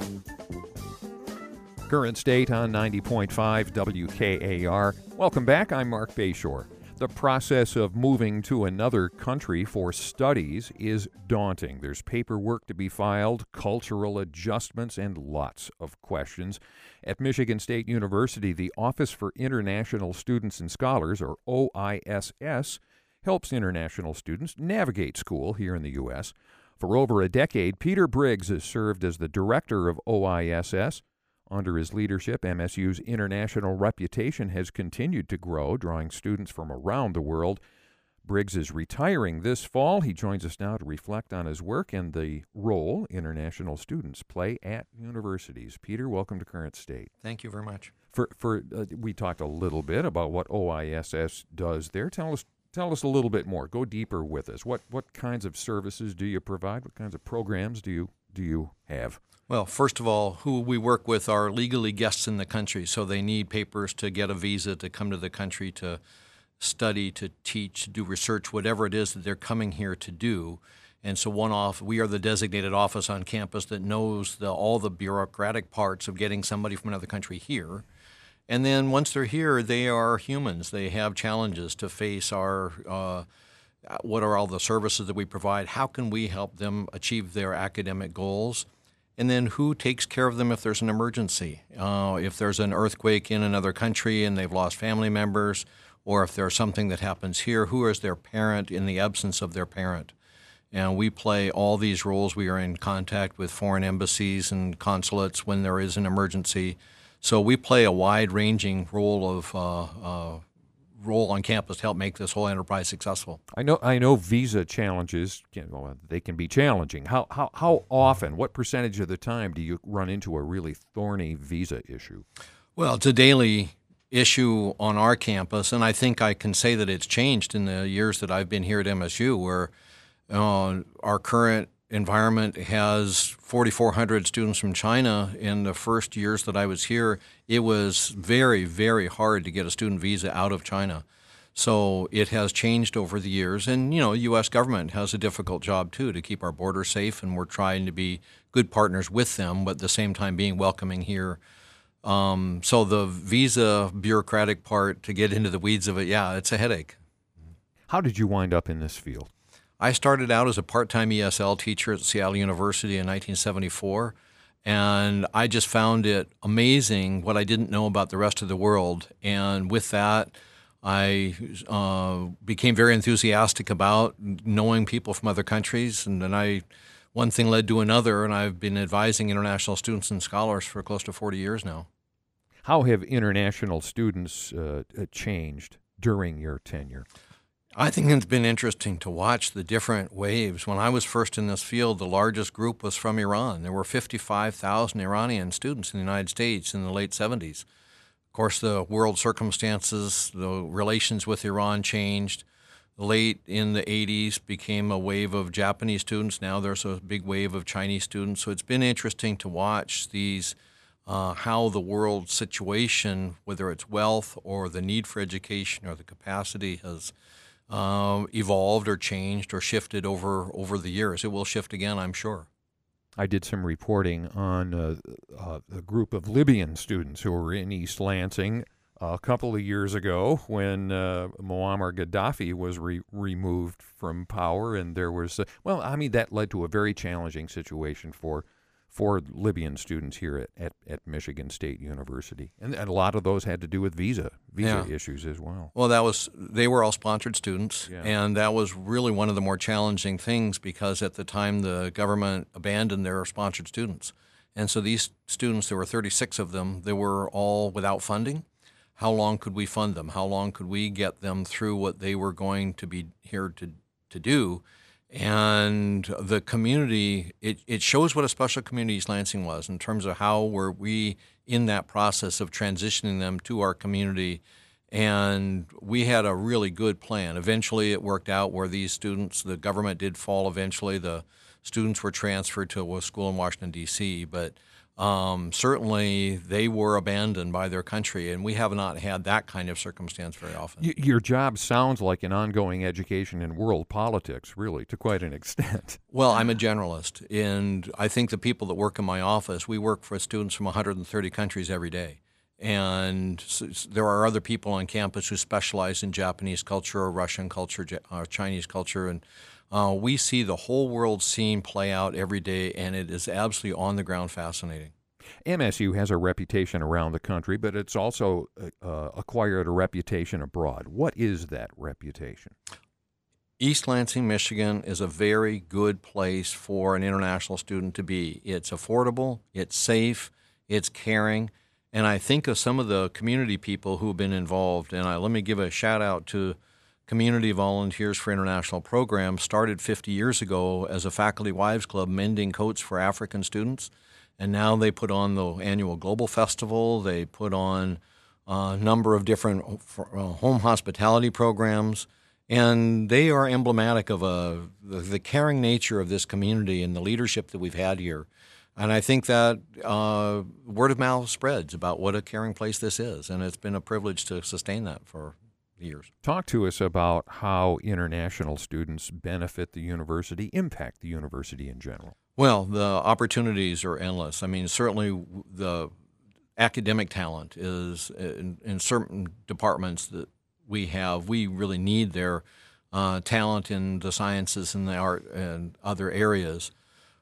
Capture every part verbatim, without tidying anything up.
Current State on ninety point five W K A R. Welcome back. I'm Mark Bayshore. The process of moving to another country for studies is daunting. There's paperwork to be filed, cultural adjustments, and lots of questions. At Michigan State University, the Office for International Students and Scholars, or O I S S, helps international students navigate school here in the U S. For over a decade, Peter Briggs has served as the director of O I S S. Under his leadership, M S U's international reputation has continued to grow, drawing students from around the world. Briggs is retiring this fall. He joins us now to reflect on his work and the role international students play at universities. Peter, welcome to Current State. Thank you very much. For for uh, we talked a little bit about what O I S S does there. Tell us tell us a little bit more. Go deeper with us. What what kinds of services do you provide? What kinds of programs do you do you have? Well, first of all, who we work with are legally guests in the country, so they need papers to get a visa to come to the country to study, to teach, to do research, whatever it is that they're coming here to do. And so one off, we are the designated office on campus that knows the, all the bureaucratic parts of getting somebody from another country here. And then once they're here, they are humans. They have challenges to face. Our uh, what are all the services that we provide? How can we help them achieve their academic goals? And then who takes care of them if there's an emergency? Uh, if there's an earthquake in another country and they've lost family members, or if there's something that happens here, who is their parent in the absence of their parent? And we play all these roles. We are in contact with foreign embassies and consulates when there is an emergency. So we play a wide-ranging role of uh, uh, role on campus to help make this whole enterprise successful. I know I know visa challenges, you know, they can be challenging. How, how, how often, what percentage of the time do you run into a really thorny visa issue? Well, it's a daily issue on our campus, and I think I can say that it's changed in the years that I've been here at M S U, where uh, our current environment has forty-four hundred students from China. In the first years that I was here, it was very, very hard to get a student visa out of China. So it has changed over the years. And, you know, the U S government has a difficult job, too, to keep our borders safe, and we're trying to be good partners with them, but at the same time being welcoming here. Um, so the visa bureaucratic part, to get into the weeds of it, yeah, it's a headache. How did you wind up in this field? I started out as a part-time E S L teacher at Seattle University in nineteen seventy-four, and I just found it amazing what I didn't know about the rest of the world. And with that, I uh, became very enthusiastic about knowing people from other countries, and then I, one thing led to another, and I've been advising international students and scholars for close to forty years now. How have international students uh, changed during your tenure? I think it's been interesting to watch the different waves. When I was first in this field, the largest group was from Iran. There were fifty-five thousand Iranian students in the United States in the late seventies. Of course, the world circumstances, the relations with Iran changed. Late in the eighties became a wave of Japanese students. Now there's a big wave of Chinese students. So it's been interesting to watch these, uh, how the world situation, whether it's wealth or the need for education or the capacity, has Uh, evolved or changed or shifted over over the years. It will shift again, I'm sure. I did some reporting on uh, uh, a group of Libyan students who were in East Lansing a couple of years ago when uh, Muammar Gaddafi was re- removed from power, and there was, uh, well, I mean, that led to a very challenging situation for for Libyan students here at, at, at Michigan State University. And, and a lot of those had to do with visa, visa yeah. issues as well. Well, that was, they were all sponsored students, yeah. and that was really one of the more challenging things because at the time the government abandoned their sponsored students. And so these students, there were thirty-six of them, they were all without funding. How long could we fund them? How long could we get them through what they were going to be here to, to do? And the community, it, it shows what a special community East Lansing was in terms of how were we in that process of transitioning them to our community. And we had a really good plan. Eventually it worked out where these students, the government did fall eventually. The students were transferred to a school in Washington, D C, but Um, certainly, they were abandoned by their country, and we have not had that kind of circumstance very often. Y- your job sounds like an ongoing education in world politics, really, to quite an extent. Well, I'm a generalist, and I think the people that work in my office, we work for students from one hundred thirty countries every day. And s- s- there are other people on campus who specialize in Japanese culture or Russian culture Ja- or Chinese culture, and uh, we see the whole world scene play out every day, and it is absolutely on the ground fascinating. M S U has a reputation around the country, but it's also uh, uh, acquired a reputation abroad. What is that reputation? East Lansing, Michigan is a very good place for an international student to be. It's affordable, it's safe, it's caring, and I think of some of the community people who have been involved, and I, let me give a shout out to Community Volunteers for International Programs, started fifty years ago as a faculty wives club mending coats for African students, and now they put on the annual Global Festival, they put on a number of different uh, home hospitality programs, and they are emblematic of a, the, the caring nature of this community and the leadership that we've had here. And I think that uh, word of mouth spreads about what a caring place this is, and it's been a privilege to sustain that for years. Talk to us about how international students benefit the university, impact the university in general. Well, the opportunities are endless. I mean, certainly the academic talent is in, in certain departments that we have. We really need their uh, talent in the sciences and the art and other areas,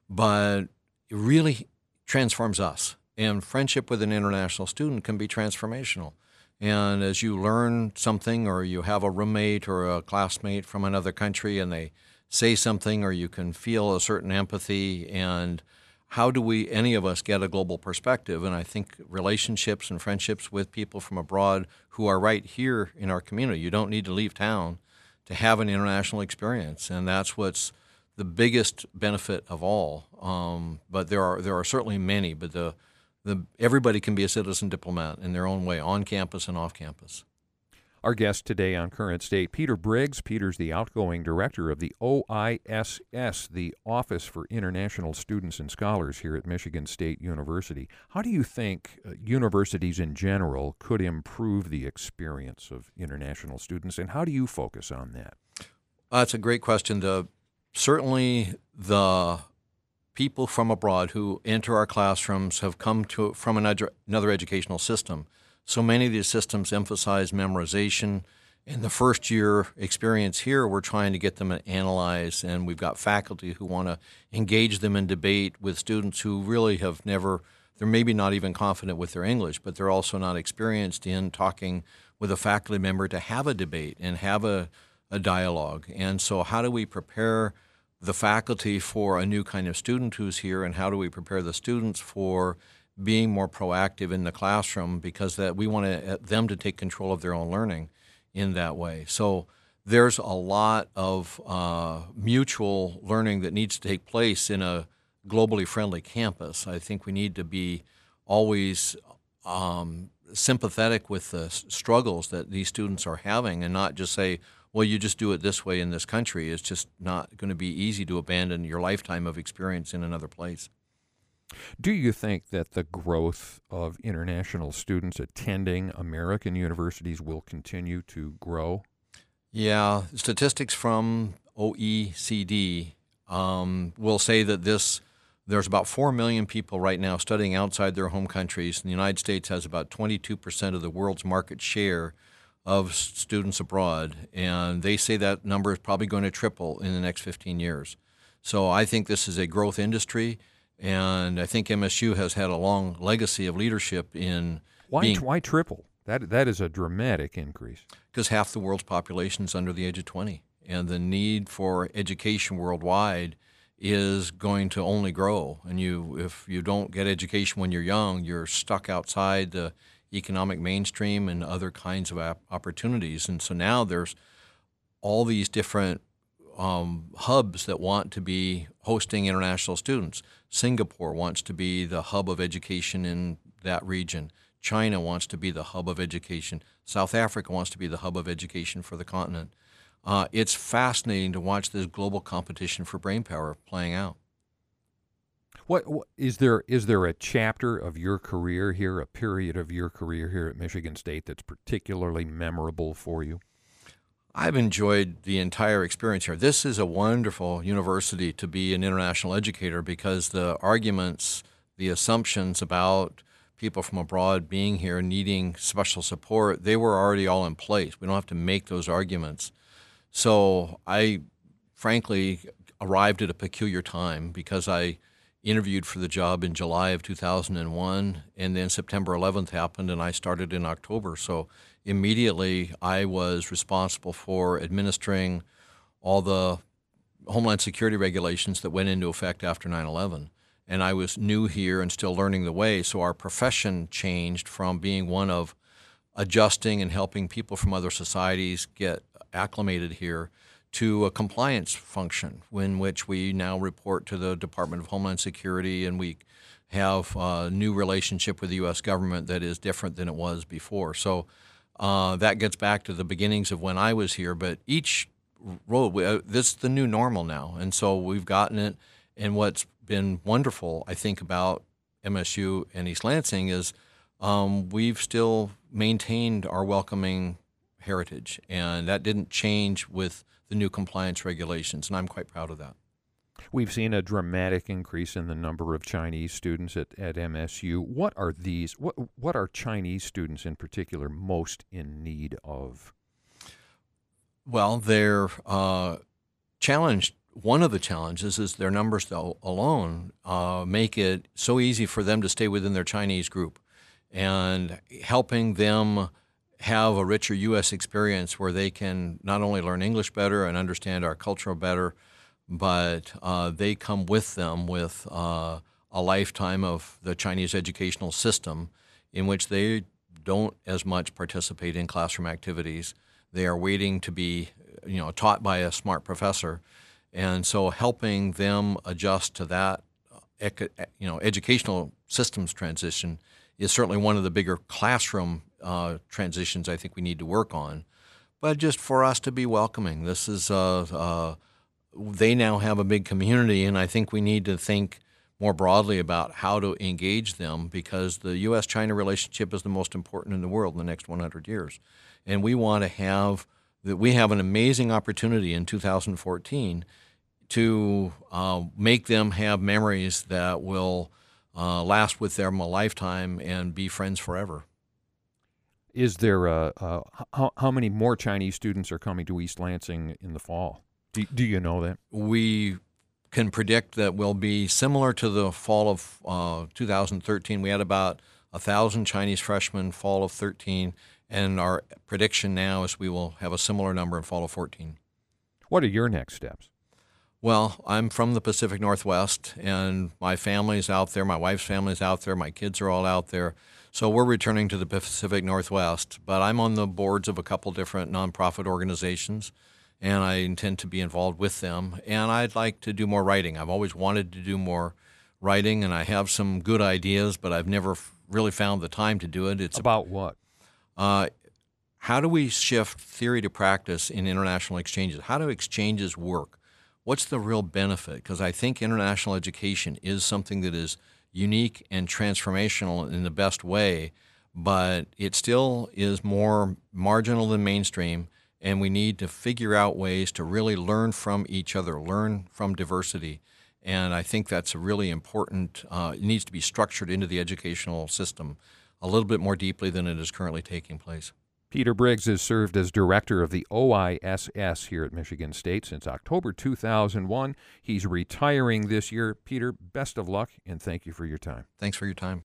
but it really transforms us. And friendship with an international student can be transformational. And as you learn something, or you have a roommate or a classmate from another country and they say something, or you can feel a certain empathy, and how do we, any of us, get a global perspective? And I think relationships and friendships with people from abroad who are right here in our community, you don't need to leave town to have an international experience. And that's what's the biggest benefit of all. Um, but there are there are certainly many, but the The, everybody can be a citizen diplomat in their own way, on campus and off campus. Our guest today on Current State, Peter Briggs. Peter's the outgoing director of the O I S S, the Office for International Students and Scholars here at Michigan State University. How do you think uh, universities in general could improve the experience of international students, and how do you focus on that? Uh, that's a great question. The, certainly the people from abroad who enter our classrooms have come to from another, another educational system. So many of these systems emphasize memorization. In the first year experience here, we're trying to get them to analyze, and we've got faculty who want to engage them in debate with students who really have never, they're maybe not even confident with their English, but they're also not experienced in talking with a faculty member to have a debate and have a, a dialogue. And so how do we prepare the faculty for a new kind of student who's here, and how do we prepare the students for being more proactive in the classroom, because that we want to, them to take control of their own learning in that way. So there's a lot of uh, mutual learning that needs to take place in a globally friendly campus. I think we need to be always um, sympathetic with the struggles that these students are having, and not just say, well, you just do it this way in this country. It's just not going to be easy to abandon your lifetime of experience in another place. Do you think that the growth of international students attending American universities will continue to grow? Yeah, statistics from O E C D um, will say that this there's about four million people right now studying outside their home countries, and the United States has about twenty-two percent of the world's market share of students abroad, and they say that number is probably going to triple in the next fifteen years. So I think this is a growth industry, and I think M S U has had a long legacy of leadership in Why, being, why triple? That, that is a dramatic increase. because half the world's population is under the age of twenty, and the need for education worldwide is going to only grow. And you, if you don't get education when you're young, you're stuck outside the economic mainstream and other kinds of opportunities. And so now there's all these different um, hubs that want to be hosting international students. Singapore wants to be the hub of education in that region. China wants to be the hub of education. South Africa wants to be the hub of education for the continent. Uh, it's fascinating to watch this global competition for brainpower playing out. What, what is there? Is there a chapter of your career here, a period of your career here at Michigan State that's particularly memorable for you? I've enjoyed the entire experience here. This is a wonderful university to be an international educator because the arguments, the assumptions about people from abroad being here needing special support, they were already all in place. We don't have to make those arguments. So I, frankly, arrived at a peculiar time because I interviewed for the job in July of two thousand one, and then September eleventh happened, and I started in October. So immediately I was responsible for administering all the Homeland Security regulations that went into effect after nine eleven. And I was new here and still learning the way, so our profession changed from being one of adjusting and helping people from other societies get acclimated here to a compliance function in which we now report to the Department of Homeland Security, and we have a new relationship with the U S government that is different than it was before. So uh, that gets back to the beginnings of when I was here, but each role, uh, this is the new normal now, and so we've gotten it. And what's been wonderful, I think, about M S U and East Lansing is um, we've still maintained our welcoming heritage, and that didn't change with the new compliance regulations, and I'm quite proud of that. We've seen a dramatic increase in the number of Chinese students at, at M S U. What are these, what, what are Chinese students in particular most in need of? Well, they're uh, challenged. One of the challenges is their numbers though, alone uh, make it so easy for them to stay within their Chinese group, and helping them have a richer U S experience where they can not only learn English better and understand our culture better, but uh, they come with them with uh, a lifetime of the Chinese educational system in which they don't as much participate in classroom activities. They are waiting to be, you know, taught by a smart professor. And so helping them adjust to that, you know, educational systems transition is certainly one of the bigger classroom uh, transitions I think we need to work on. But just for us to be welcoming, this is, uh, uh, they now have a big community, and I think we need to think more broadly about how to engage them, because the U S China relationship is the most important in the world in the next one hundred years. And we want to have, that we have an amazing opportunity in two thousand fourteen to uh, make them have memories that will uh, last with them a lifetime and be friends forever. Is there a, a how, how many more Chinese students are coming to East Lansing in the fall? Do, do you know that? We can predict that will be similar to the fall of uh, two thousand thirteen. We had about one thousand Chinese freshmen fall of thirteen, and our prediction now is we will have a similar number in fall of fourteen. What are your next steps? Well, I'm from the Pacific Northwest, and my family's out there. My wife's family's out there. My kids are all out there. So we're returning to the Pacific Northwest, but I'm on the boards of a couple different nonprofit organizations, and I intend to be involved with them. And I'd like to do more writing. I've always wanted to do more writing, and I have some good ideas, but I've never f- really found the time to do it. It's about what? Uh, how do we shift theory to practice in international exchanges? How do exchanges work? What's the real benefit? Because I think international education is something that is unique and transformational in the best way, but it still is more marginal than mainstream, and we need to figure out ways to really learn from each other, learn from diversity. And I think that's a really important, uh, it needs to be structured into the educational system a little bit more deeply than it is currently taking place. Peter Briggs has served as director of the O I S S here at Michigan State since October two thousand one. He's retiring this year. Peter, best of luck, and thank you for your time. Thanks for your time.